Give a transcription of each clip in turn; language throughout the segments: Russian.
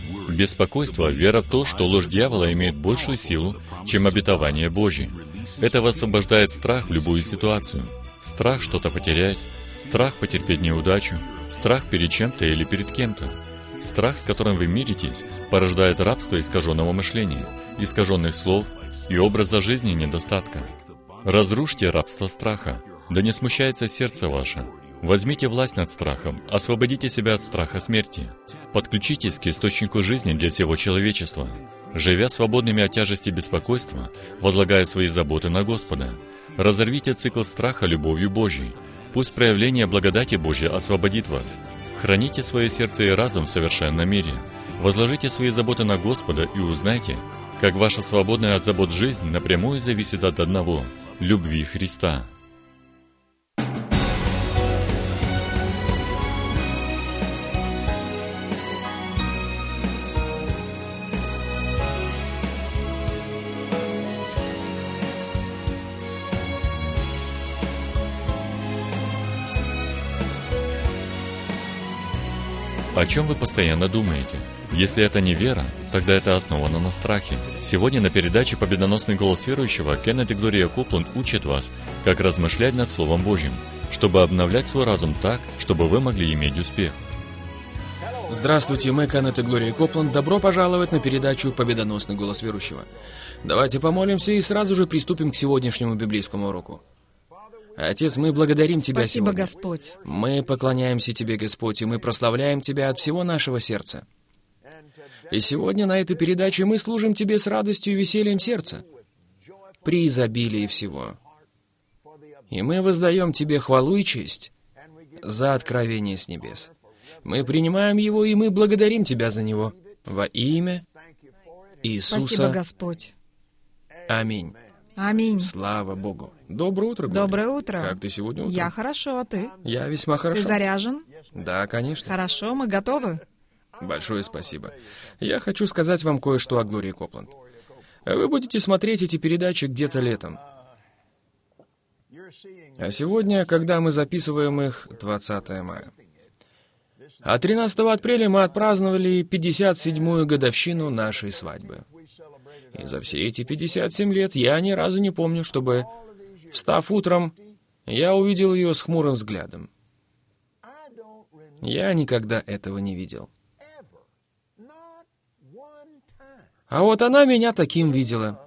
Беспокойство — вера в то, что ложь дьявола имеет большую силу, чем обетование Божье. Это высвобождает страх в любую ситуацию. Страх что-то потерять, страх потерпеть неудачу, страх перед чем-то или перед кем-то. Страх, с которым вы миритесь, порождает рабство искаженного мышления, искаженных слов и образа жизни недостатка. Разрушьте рабство страха, да не смущается сердце ваше. Возьмите власть над страхом, освободите себя от страха смерти. Подключитесь к источнику жизни для всего человечества. Живя свободными от тяжести беспокойства, возлагая свои заботы на Господа, разорвите цикл страха любовью Божьей. Пусть проявление благодати Божьей освободит вас. Храните свое сердце и разум в совершенном мире. Возложите свои заботы на Господа и узнайте, как ваша свободная от забот жизнь напрямую зависит от одного — любви Христа. О чем вы постоянно думаете? Если это не вера, тогда это основано на страхе. Сегодня на передаче «Победоносный голос верующего» Кеннет и Глория Копланд учат вас, как размышлять над Словом Божьим, чтобы обновлять свой разум так, чтобы вы могли иметь успех. Здравствуйте, мы Кеннет и Глория Копланд. Добро пожаловать на передачу «Победоносный голос верующего». Давайте помолимся и сразу же приступим к сегодняшнему библейскому уроку. Отец, мы благодарим Тебя Спасибо, сегодня. Господь. Мы поклоняемся Тебе, Господь, и мы прославляем Тебя от всего нашего сердца. И сегодня на этой передаче мы служим Тебе с радостью и весельем сердца, при изобилии всего. И мы воздаем Тебе хвалу и честь за откровение с небес. Мы принимаем его, и мы благодарим Тебя за него. Во имя Иисуса. Спасибо, Господь. Аминь. Аминь. Слава Богу. Доброе утро, Глория. Доброе утро. Как ты сегодня утром? Я хорошо, а ты? Я весьма хорошо. Ты заряжен? Да, конечно. Хорошо, мы готовы. Большое спасибо. Я хочу сказать вам кое-что о Глории Копланд. Вы будете смотреть эти передачи где-то летом. А сегодня, когда мы записываем их, 20 мая. А 13 апреля мы отпраздновали 57-ю годовщину нашей свадьбы. И за все эти 57 лет я ни разу не помню, чтобы, встав утром, я увидел ее с хмурым взглядом. Я никогда этого не видел. А вот она меня таким видела.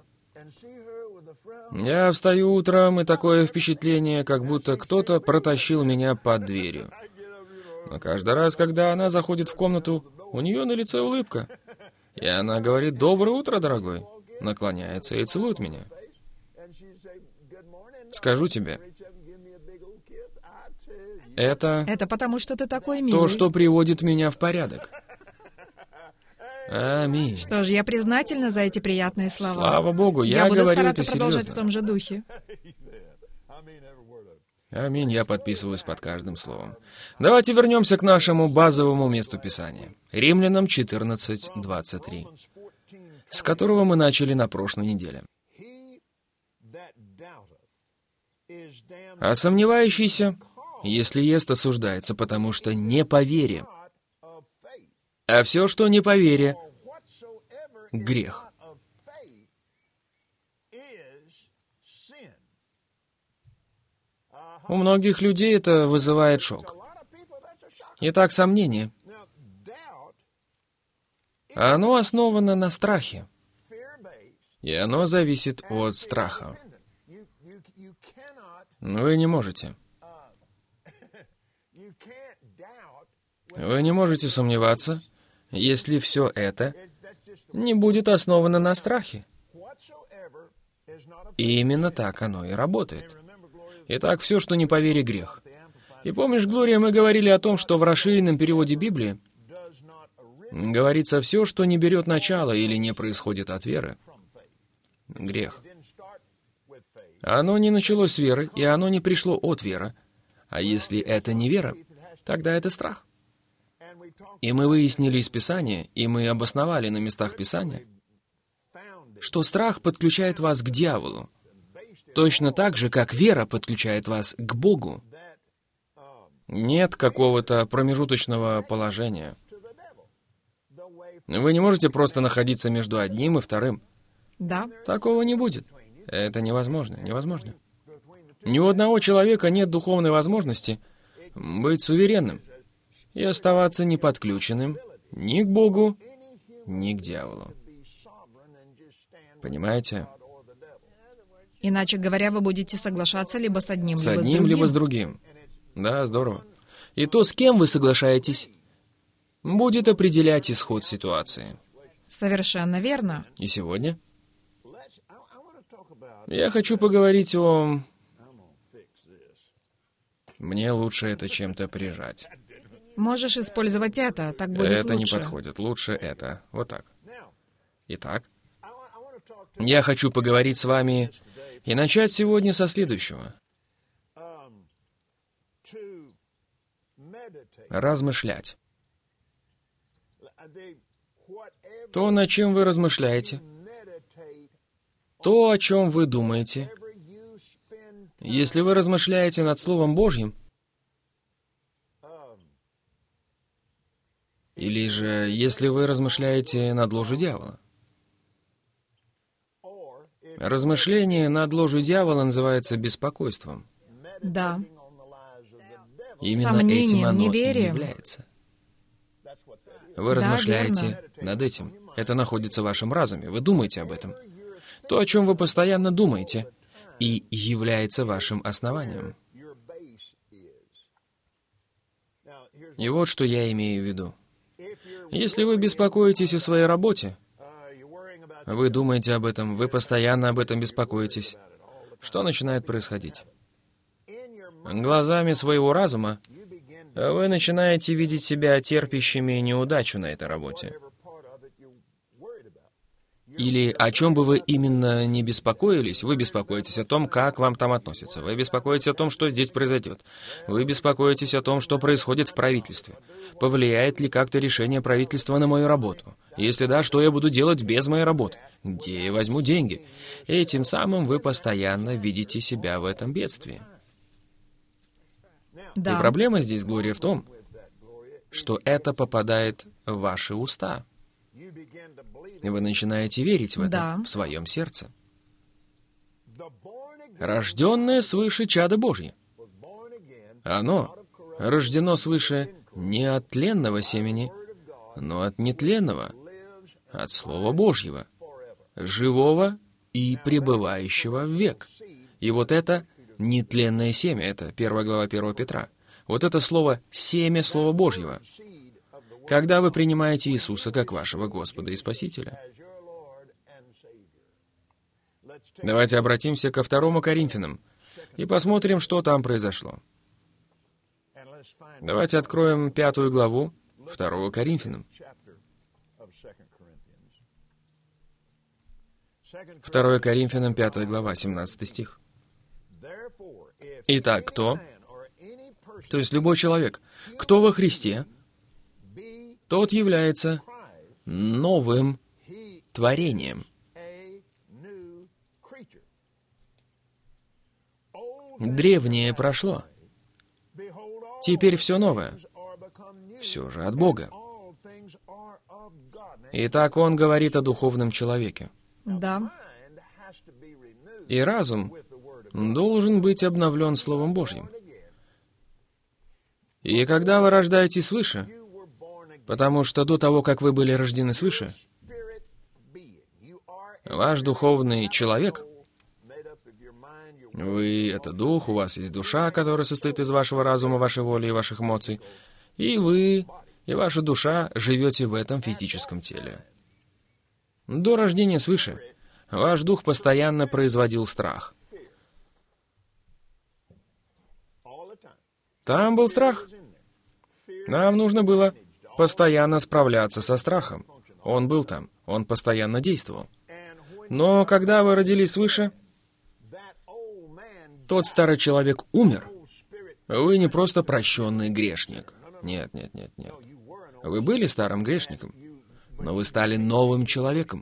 Я встаю утром, и такое впечатление, как будто кто-то протащил меня под дверью. Но каждый раз, когда она заходит в комнату, у нее на лице улыбка. И она говорит: «Доброе утро, дорогой», наклоняется и целует меня. Скажу тебе, это потому, что ты такой милый. то, что приводит меня в порядок. Аминь. Что ж, я признательна за эти приятные слова. Слава Богу, я буду говорю стараться это продолжать серьезно. в том же духе. Аминь, я подписываюсь под каждым словом. Давайте вернемся к нашему базовому месту Писания. Римлянам 14:23, с которого мы начали на прошлой неделе. А сомневающийся, если ест, осуждается, потому что не по вере. А все, что не по вере, грех. У многих людей это вызывает шок. Итак, сомнение. Оно основано на страхе. И оно зависит от страха. Вы не можете. Вы не можете сомневаться, если все это не будет основано на страхе. И именно так оно и работает. Итак, все, что не по вере, грех. И помнишь, Глория, мы говорили о том, что в расширенном переводе Библии говорится: все, что не берет начало или не происходит от веры, грех. Оно не началось с веры, и оно не пришло от веры. А если это не вера, тогда это страх. И мы выяснили из Писания, и мы обосновали на местах Писания, что страх подключает вас к дьяволу, точно так же, как вера подключает вас к Богу. Нет какого-то промежуточного положения. Вы не можете просто находиться между одним и вторым. Да. Такого не будет. Это невозможно, невозможно. Ни у одного человека нет духовной возможности быть суверенным и оставаться неподключенным ни к Богу, ни к дьяволу. Понимаете? Иначе говоря, вы будете соглашаться либо с одним, С либо с одним, другим. либо с другим. Да, здорово. И то, с кем вы соглашаетесь, будет определять исход ситуации. Совершенно верно. И сегодня я хочу поговорить о... Мне лучше это чем-то прижать. Можешь использовать это, так будет Это не лучше. подходит. Лучше это. Вот так. Итак, я хочу поговорить с вами и начать сегодня со следующего. Размышлять. То, над чем вы размышляете, то, о чем вы думаете, если вы размышляете над Словом Божьим, или же если вы размышляете над ложью дьявола. Размышление над ложью дьявола называется беспокойством. Да. Именно Сомнением, этим оно и неверием. является. Вы размышляете верно. над этим. Это находится в вашем разуме. Вы думаете об этом. То, о чем вы постоянно думаете, и является вашим основанием. И вот что я имею в виду. Если вы беспокоитесь о своей работе, вы думаете об этом, вы постоянно об этом беспокоитесь, что начинает происходить? Глазами своего разума вы начинаете видеть себя терпящими неудачу на этой работе. Или о чем бы вы именно не беспокоились, вы беспокоитесь о том, как вам там относятся. Вы беспокоитесь о том, что здесь произойдет. Вы беспокоитесь о том, что происходит в правительстве. Повлияет ли как-то решение правительства на мою работу? Если да, что я буду делать без моей работы? Где я возьму деньги? И тем самым вы постоянно видите себя в этом бедствии. Да. И проблема здесь, Глория, в том, что это попадает в ваши уста. И вы начинаете верить в это Да. в своем сердце. Рожденное свыше чадо Божье. Оно рождено свыше не от тленного семени, но от нетленного, от Слова Божьего, живого и пребывающего в век. И вот это нетленное семя, это 1 глава 1 Петра. Вот это слово «семя Слова Божьего». Когда вы принимаете Иисуса как вашего Господа и Спасителя. Давайте обратимся ко 2 Коринфянам и посмотрим, что там произошло. Давайте откроем 5 главу 2 Коринфянам. 2 Коринфянам, 5 глава, 17 стих. Итак, кто? То есть любой человек. Кто во Христе? Тот является новым творением. Древнее прошло. Теперь все новое. Все же от Бога. Итак, он говорит о духовном человеке. Да. И разум должен быть обновлен Словом Божьим. И когда вы рождаетесь свыше, потому что до того, как вы были рождены свыше, ваш духовный человек, вы — это дух, у вас есть душа, которая состоит из вашего разума, вашей воли и ваших эмоций, и вы, и ваша душа живете в этом физическом теле. До рождения свыше ваш дух постоянно производил страх. Там был страх. Нам нужно было постоянно справляться со страхом. Он был там, он постоянно действовал. Но когда вы родились свыше, тот старый человек умер. Вы не просто прощенный грешник. Нет, нет, нет, нет. Вы были старым грешником, но вы стали новым человеком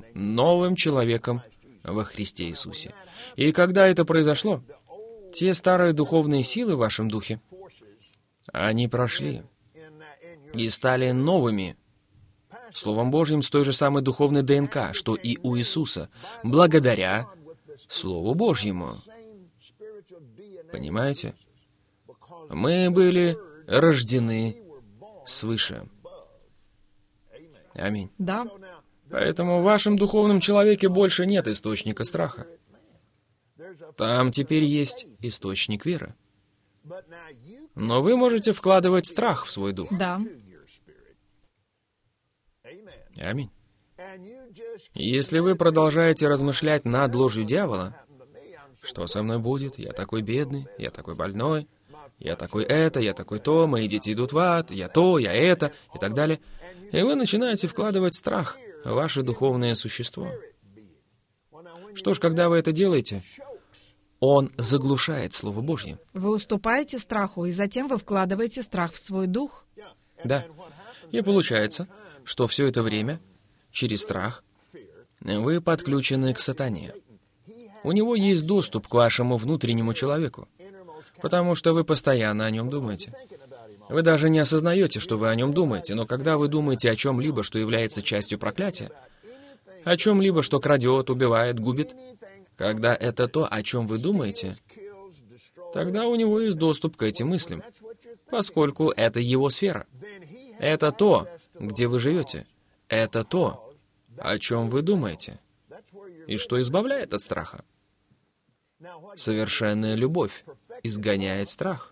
во Христе Иисусе. И когда это произошло, те старые духовные силы в вашем духе, они прошли и стали новыми Словом Божьим с той же самой духовной ДНК, что и у Иисуса, благодаря Слову Божьему. Понимаете? Мы были рождены свыше. Аминь. Да. Поэтому в вашем духовном человеке больше нет источника страха. Там теперь есть источник веры. Но вы можете вкладывать страх в свой дух. Да. Аминь. Если вы продолжаете размышлять над ложью дьявола, что со мной будет? Я такой бедный, я такой больной, я такой это, я такой то, мои дети идут в ад, я то, я это, и так далее. И вы начинаете вкладывать страх в ваше духовное существо. Что ж, когда вы это делаете, он заглушает Слово Божье. Вы уступаете страху, и затем вы вкладываете страх в свой дух. Да. И получается, что все это время, через страх, вы подключены к сатане. У него есть доступ к вашему внутреннему человеку, потому что вы постоянно о нем думаете. Вы даже не осознаете, что вы о нем думаете, но когда вы думаете о чем-либо, что является частью проклятия, о чем-либо, что крадет, убивает, губит, когда это то, о чем вы думаете, тогда у него есть доступ к этим мыслям, поскольку это его сфера. Это то, где вы живете. Это то, о чем вы думаете. И что избавляет от страха? Совершенная любовь изгоняет страх.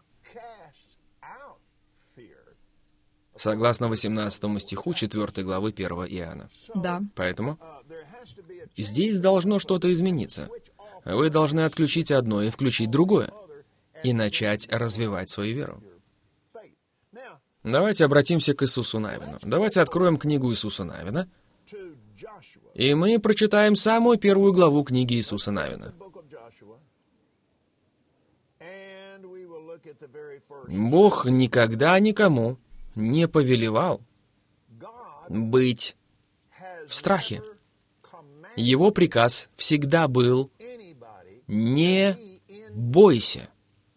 Согласно 18 стиху 4 главы 1 Иоанна. Да. Поэтому здесь должно что-то измениться. Вы должны отключить одно и включить другое, и начать развивать свою веру. Давайте обратимся к Иисусу Навину. Давайте откроем книгу Иисуса Навина, и мы прочитаем самую первую главу книги Иисуса Навина. Бог никогда никому не повелевал быть в страхе. Его приказ всегда был «Не бойся».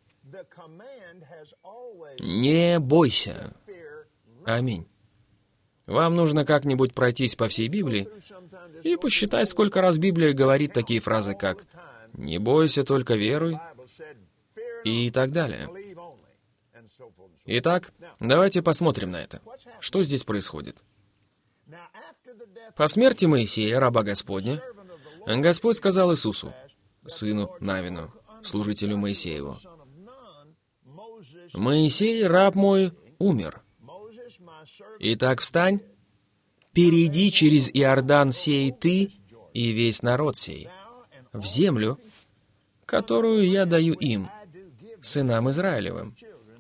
Не бойся. Аминь. Вам нужно как-нибудь пройтись по всей Библии и посчитать, сколько раз Библия говорит такие фразы, как «Не бойся, только веруй» и так далее. Итак, давайте посмотрим на это. Что здесь происходит? По смерти Моисея, раба Господня, Господь сказал Иисусу, сыну Навину, служителю Моисееву, «Моисей, раб мой, умер. Итак, встань, перейди через Иордан сей ты и весь народ сей, в землю, которую я даю им, сынам Израилевым.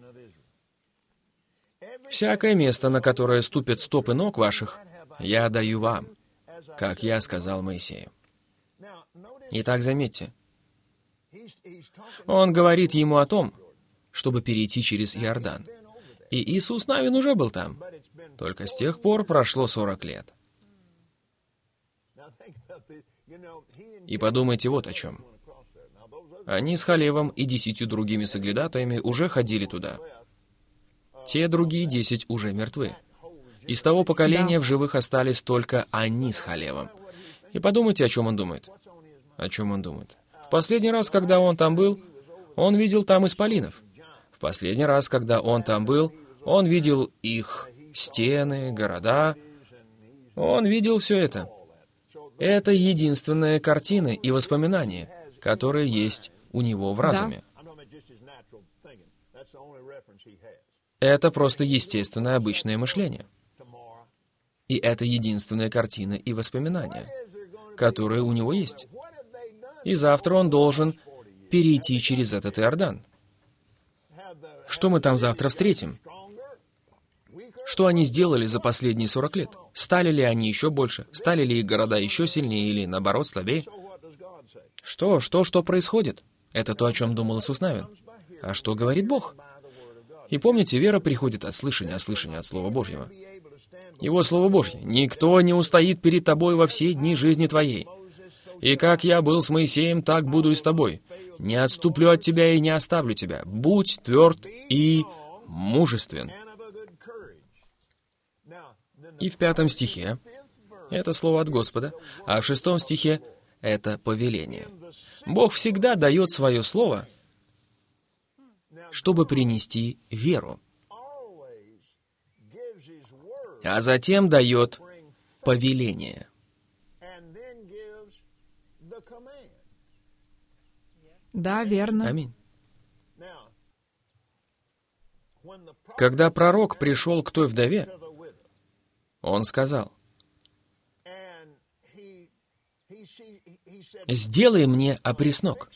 Всякое место, на которое ступят стопы ног ваших, я даю вам, как я сказал Моисею». Итак, заметьте, он говорит ему о том, чтобы перейти через Иордан. И Иисус Навин уже был там. Только с тех пор прошло 40 лет. И подумайте вот о чем. Они с Халевом и 10 другими соглядатаями уже ходили туда. Те другие 10 уже мертвы. Из того поколения в живых остались только они с Халевом. И подумайте, о чем он думает. О чем он думает. В последний раз, когда он там был, он видел там исполинов. В последний раз, когда он там был, он видел их стены, города. Он видел все это. Это единственная картина и воспоминания, которые есть у него в разуме. Это просто естественное обычное мышление. И это единственная картина и воспоминания, которые у него есть. И завтра он должен перейти через этот Иордан. Что мы там завтра встретим? Что они сделали за последние 40 лет? Стали ли они еще больше? Стали ли их города еще сильнее или, наоборот, слабее? Что происходит? Это то, о чем думал Иисус Навин. А что говорит Бог? И помните, вера приходит от слышания, а слышание от Слова Божьего. Его Слово Божье. «Никто не устоит перед тобой во все дни жизни твоей. И как я был с Моисеем, так буду и с тобой. Не отступлю от тебя и не оставлю тебя. Будь тверд и мужествен». И в 5 стихе это слово от Господа, а в 6 стихе это повеление. Бог всегда дает свое слово, чтобы принести веру, а затем дает повеление. Да, верно. Аминь. Когда пророк пришел к той вдове, он сказал: «Сделай мне опреснок».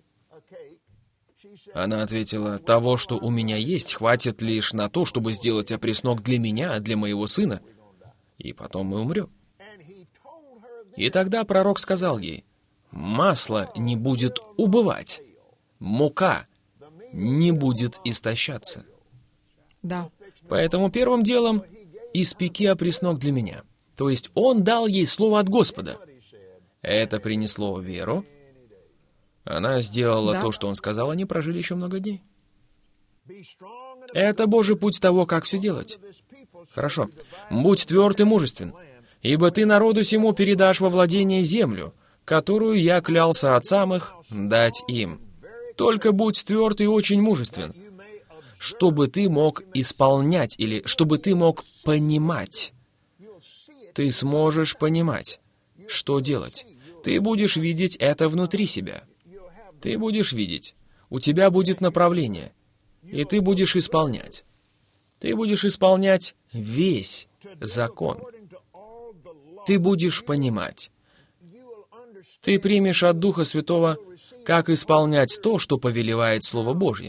Она ответила: «Того, что у меня есть, хватит лишь на то, чтобы сделать опреснок для меня, для моего сына, и потом мы умрем». И тогда пророк сказал ей: «Масло не будет убывать, мука не будет истощаться. Да. Поэтому первым делом испеки опреснок для меня». То есть он дал ей слово от Господа. Это принесло веру. Она сделала то, что он сказал, они прожили еще много дней. Это Божий путь того, как все делать. Хорошо. «Будь тверд и мужествен, ибо ты народу сему передашь во владение землю, которую я клялся отцам их дать им. Только будь тверд и очень мужествен, чтобы ты мог исполнять или чтобы ты мог понимать». Ты сможешь понимать, что делать. Ты будешь видеть это внутри себя. Ты будешь видеть. У тебя будет направление. И ты будешь исполнять. Ты будешь исполнять весь закон. Ты будешь понимать. Ты примешь от Духа Святого, как исполнять то, что повелевает Слово Божье.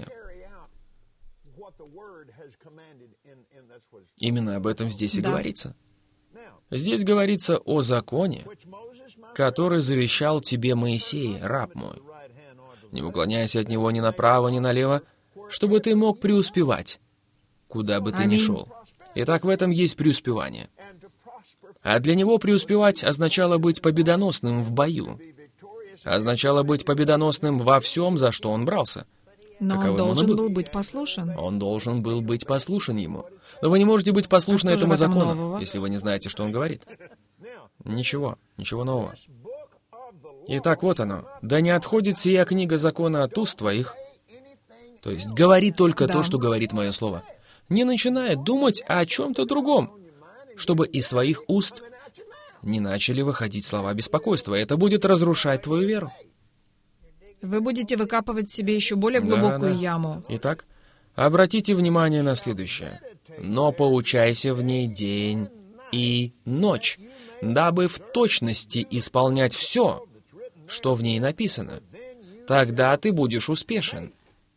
Именно об этом здесь и говорится. Здесь говорится о законе, который завещал тебе Моисей, раб мой. Не уклоняйся от него ни направо, ни налево, чтобы ты мог преуспевать, куда бы ты ни шел. Итак, в этом есть преуспевание. А для него преуспевать означало быть победоносным в бою. Означало быть победоносным во всем, за что он брался. Но он должен был быть послушен. Он должен был быть послушен ему. Но вы не можете быть послушны этому закону, нового? если вы не знаете, что он говорит. Ничего нового. Итак, вот оно. «Да не отходит сия книга закона от уст твоих». То есть, говори только то, что говорит мое слово. Не начинай думать о чем-то другом, чтобы из твоих уст не начали выходить слова беспокойства. Это будет разрушать твою веру. Вы будете выкапывать себе еще более глубокую яму. Итак, обратите внимание на следующее. «Но поучайся в ней день и ночь, дабы в точности исполнять все, что в ней написано. Тогда ты будешь успешен».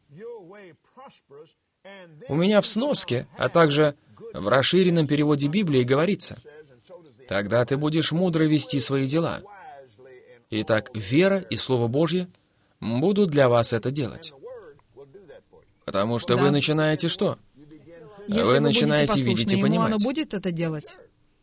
У меня в сноске, а также в расширенном переводе Библии говорится: «Тогда ты будешь мудро вести свои дела». Итак, вера и Слово Божье будут для вас это делать. Потому что вы начинаете что? Если вы вы начинаете будете видеть и послушны ему, понимать. оно будет это делать.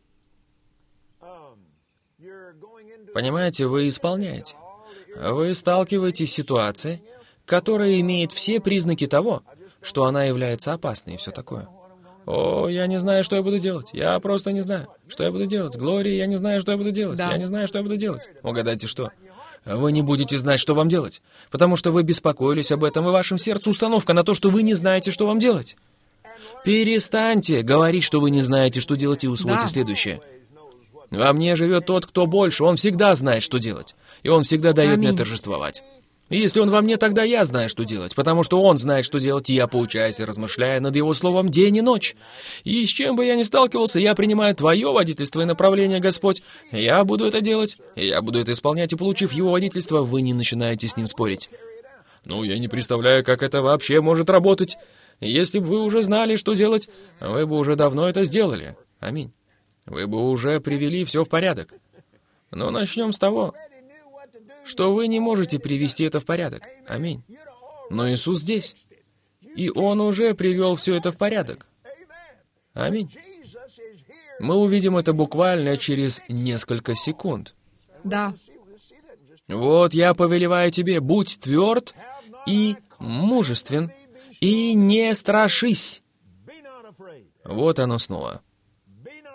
Понимаете, вы исполняете. Вы сталкиваетесь с ситуацией, которая имеет все признаки того, что она является опасной и все такое. «О, я не знаю, что я буду делать. Я просто не знаю, что я буду делать. Глория, я не знаю, что я буду делать. Да. Я не знаю, что я буду делать». Угадайте, что? Вы не будете знать, что вам делать, потому что вы беспокоились об этом, и в вашем сердце установка на то, что вы не знаете, что вам делать. Перестаньте говорить, что вы не знаете, что делать, и усвойте следующее. Во мне живет тот, кто больше. Он всегда знает, что делать. И он всегда дает мне торжествовать. И если он во мне, тогда я знаю, что делать, потому что он знает, что делать, и я поучаюсь и размышляю над его словом день и ночь. И с чем бы я ни сталкивался, я принимаю твое водительство и направление, Господь. Я буду это делать, и я буду это исполнять, и получив его водительство, вы не начинаете с ним спорить. Ну, я не представляю, как это вообще может работать. Если бы вы уже знали, что делать, вы бы уже давно это сделали. Аминь. Вы бы уже привели все в порядок. Но начнем с того, что вы не можете привести это в порядок. Аминь. Но Иисус здесь. И Он уже привел все это в порядок. Аминь. Мы увидим это буквально через несколько секунд. Да. Вот я повелеваю тебе, будь тверд и мужествен, и не страшись. Вот оно снова.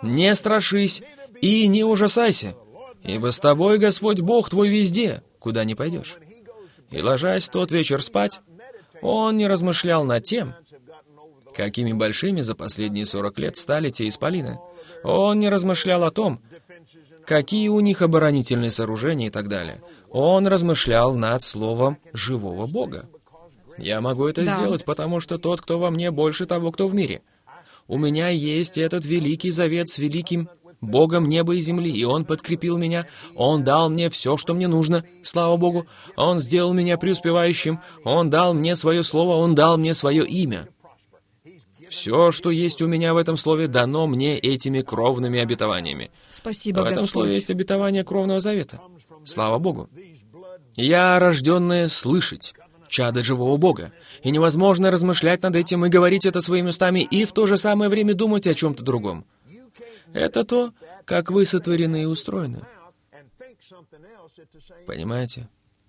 Не страшись и не ужасайся, ибо с тобой Господь Бог твой везде, куда ни пойдешь». И, ложась тот вечер спать, он не размышлял над тем, какими большими за последние 40 лет стали те исполины. Он не размышлял о том, какие у них оборонительные сооружения и так далее. Он размышлял над словом живого Бога. Я могу это сделать, потому что тот, кто во мне, больше того, кто в мире. У меня есть этот великий завет с великим Богом неба и земли, и Он подкрепил меня, Он дал мне все, что мне нужно, слава Богу. Он сделал меня преуспевающим, Он дал мне свое слово, Он дал мне свое имя. Все, что есть у меня в этом слове, дано мне этими кровными обетованиями. Спасибо, В этом Господь. слове есть обетование кровного завета. Слава Богу. Я, рожденная слышать, чадо живого Бога. И невозможно размышлять над этим и говорить это своими устами, и в то же самое время думать о чем-то другом. Это то, как вы сотворены и устроены. Понимаете?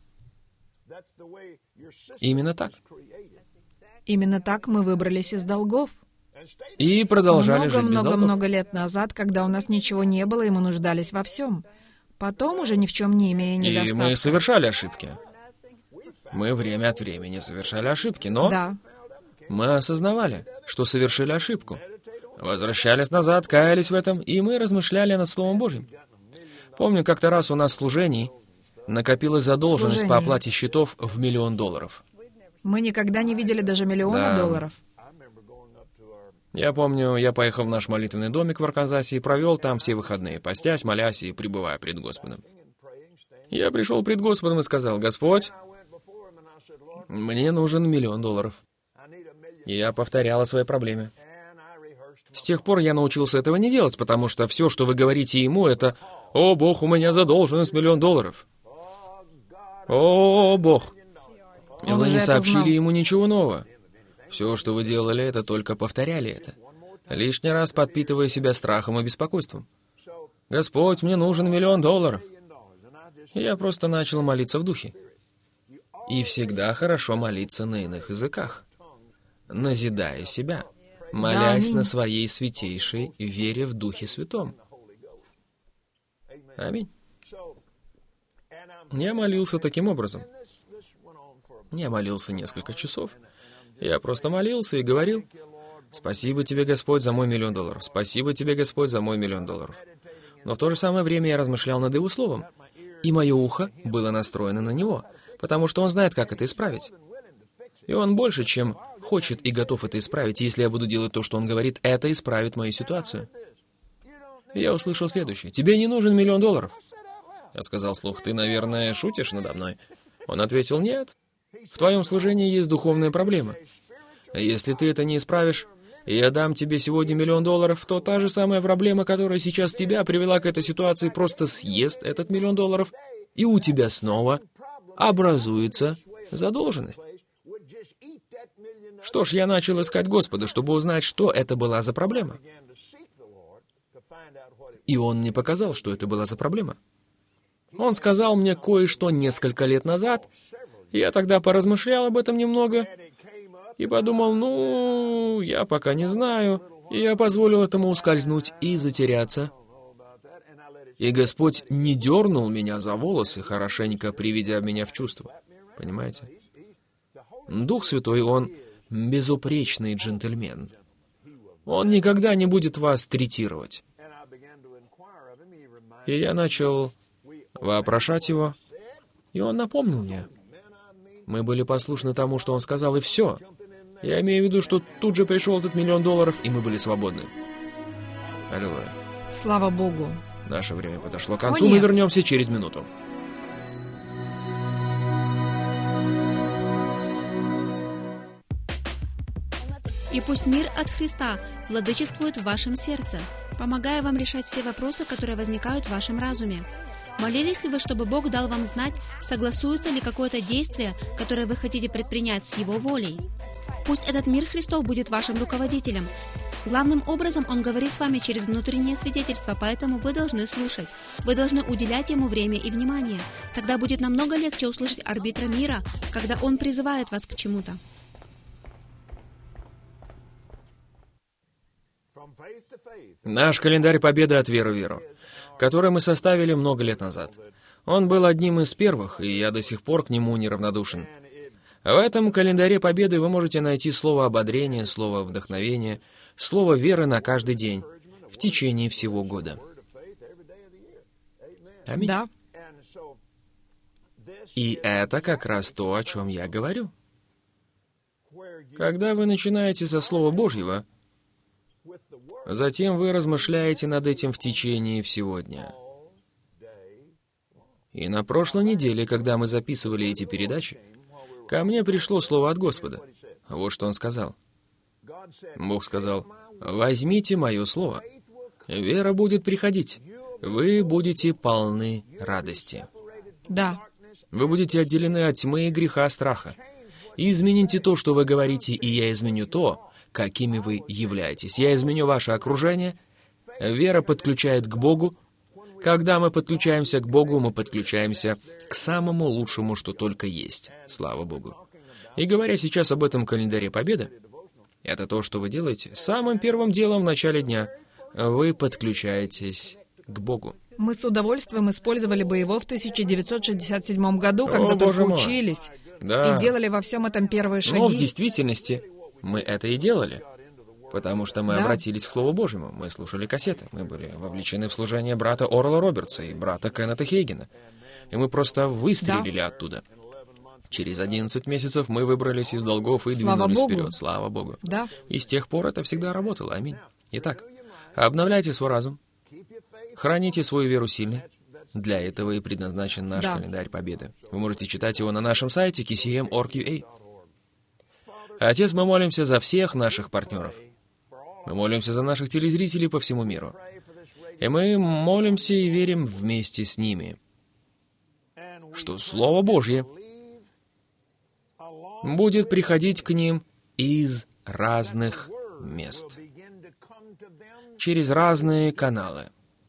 Именно так. Именно так мы выбрались из долгов. И продолжали жить без долгов. Много-много-много лет назад, когда у нас ничего не было, и мы нуждались во всем. Потом, уже ни в чем не имея И недостатка. мы совершали ошибки. Мы время от времени совершали ошибки, но Да. мы осознавали, что совершили ошибку. Возвращались назад, каялись в этом, и мы размышляли над Словом Божьим. Помню, как-то раз у нас в служении накопилась задолженность по Служение. оплате счетов в $1 миллион. Мы никогда не видели даже миллиона Да. долларов. Я помню, я поехал в наш молитвенный домик в Арканзасе и провел там все выходные, постясь, молясь и пребывая пред Господом. Я пришел пред Господом и сказал: «Господь, мне нужен $1 миллион». И я повторял о своей проблеме. С тех пор я научился этого не делать, потому что все, что вы говорите ему, это: «О, Бог, у меня задолженность $1 миллион». «О, Бог». И Он вы уже не это сообщили знал. ему ничего нового. Все, что вы делали, это только повторяли это, лишний раз подпитывая себя страхом и беспокойством. «Господь, мне нужен $1 миллион». И я просто начал молиться в духе. И всегда хорошо молиться на иных языках, назидая себя, молясь аминь. на своей святейшей вере в Духе Святом. Аминь. Я молился таким образом. Я молился несколько часов. Я просто молился и говорил: «Спасибо тебе, Господь, за мой $1 миллион. Спасибо тебе, Господь, за мой $1 миллион». Но в то же самое время я размышлял над Его Словом, и мое ухо было настроено на Него, потому что Он знает, как это исправить. И Он больше, чем хочет и готов это исправить. И если я буду делать то, что Он говорит, это исправит мою ситуацию. И я услышал следующее: «Тебе не нужен $1 миллион». Я сказал вслух: «Ты, наверное, шутишь надо мной?» Он ответил: «Нет. В твоем служении есть духовная проблема. Если ты это не исправишь, и я дам тебе сегодня $1 миллион, то та же самая проблема, которая сейчас тебя привела к этой ситуации, просто съест этот $1 миллион, и у тебя снова образуется задолженность». Что ж, я начал искать Господа, чтобы узнать, что это была за проблема. И Он мне показал, что это была за проблема. Он сказал мне кое-что несколько лет назад. Я тогда поразмышлял об этом немного и подумал: я пока не знаю. И я позволил этому ускользнуть и затеряться. И Господь не дернул меня за волосы, хорошенько приведя меня в чувство. Понимаете? Дух Святой, Он безупречный джентльмен. Он никогда не будет вас третировать. И я начал вопрошать Его, и Он напомнил мне. Мы были послушны тому, что Он сказал, и все. Я имею в виду, что тут же пришел этот $1 миллион, и мы были свободны. Аллилуйя. Слава Богу. Наше время подошло к концу, О, мы нет. вернемся через минуту. И пусть мир от Христа владычествует в вашем сердце, помогая вам решать все вопросы, которые возникают в вашем разуме. Молились ли вы, чтобы Бог дал вам знать, согласуется ли какое-то действие, которое вы хотите предпринять с Его волей? Пусть этот мир Христов будет вашим руководителем. Главным образом Он говорит с вами через внутреннее свидетельство, поэтому вы должны слушать. Вы должны уделять Ему время и внимание. Тогда будет намного легче услышать арбитра мира, когда Он призывает вас к чему-то. Наш календарь Победы от веры в веру, который мы составили много лет назад. Он был одним из первых, и я до сих пор к нему неравнодушен. В этом календаре Победы вы можете найти слово ободрение, слово вдохновение, слово веры на каждый день, в течение всего года. Аминь. Да. И это как раз то, о чем я говорю. Когда вы начинаете со Слова Божьего, затем вы размышляете над этим в течение всего дня. И на прошлой неделе, когда мы записывали эти передачи, ко мне пришло слово от Господа. Вот что Он сказал. Бог сказал: «Возьмите мое слово. Вера будет приходить. Вы будете полны радости». Да. Вы будете отделены от тьмы и греха, страха. Измените то, что вы говорите, и я изменю то, какими вы являетесь. Я изменю ваше окружение. Вера подключает к Богу. Когда мы подключаемся к Богу, мы подключаемся к самому лучшему, что только есть. Слава Богу. И говоря сейчас об этом календаре Победы, это то, что вы делаете самым первым делом в начале дня. Вы подключаетесь к Богу. Мы с удовольствием использовали бы его в 1967 году, когда только Боже мой. учились, Да. и делали во всем этом первые шаги. Но в действительности мы это и делали. Потому что мы Да. обратились к Слову Божьему. Мы слушали кассеты. Мы были вовлечены в служение брата Орла Робертса и брата Кеннета Хейгена. И мы просто выстрелили оттуда. Через 11 месяцев мы выбрались из долгов и Слава двинулись Богу. вперед. Слава Богу. Да. И с тех пор это всегда работало. Аминь. Итак, обновляйте свой разум. Храните свою веру сильной. Для этого и предназначен наш Да. календарь Победы. Вы можете читать его на нашем сайте kcm.org.ua. Отец, мы молимся за всех наших партнеров. Мы молимся за наших телезрителей по всему миру. И мы молимся и верим вместе с ними, что Слово Божье будет приходить к ним из разных мест, через разные каналы.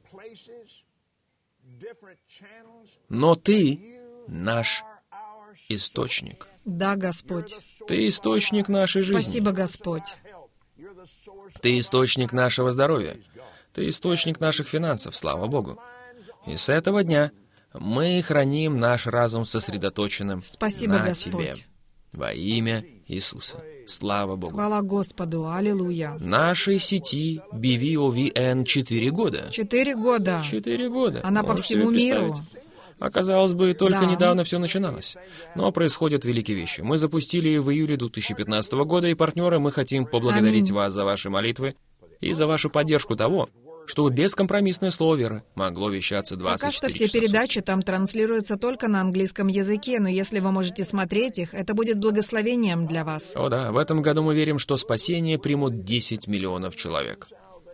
Но Ты наш источник. Да, Господь. Ты источник нашей жизни. Спасибо, Господь. Ты источник нашего здоровья. Ты источник наших финансов, слава Богу. И с этого дня мы храним наш разум сосредоточенным Спасибо, на Господь. Тебе. Во имя Иисуса. Слава Богу. Хвала Господу. Аллилуйя. Нашей сети BVOVN 4 года. 4 года. 4 года. Она по Можете всему себе миру. представить? А казалось бы, только Да. недавно все начиналось. Но происходят великие вещи. Мы запустили ее в июле 2015 года, и, партнеры, мы хотим поблагодарить Аминь. вас за ваши молитвы и за вашу поддержку того, чтобы бескомпромиссное слово веры могло вещаться 24 Пока что все часа в сутки. передачи там транслируются только на английском языке, но если вы можете смотреть их, это будет благословением для вас. О да, в этом году мы верим, что спасение примут 10 миллионов человек.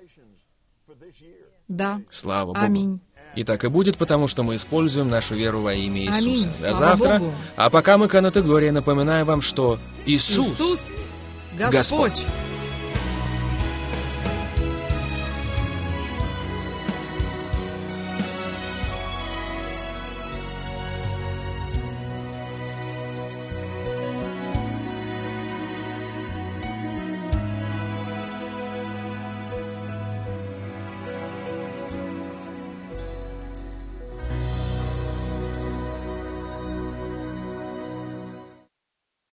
Да. Слава Богу. Аминь. И так и будет, потому что мы используем нашу веру во имя Иисуса. Аминь. До Слава завтра. Богу. А пока мы, Кеннет и Глория, напоминаем вам, что Иисус Иисус, Господь. Господь.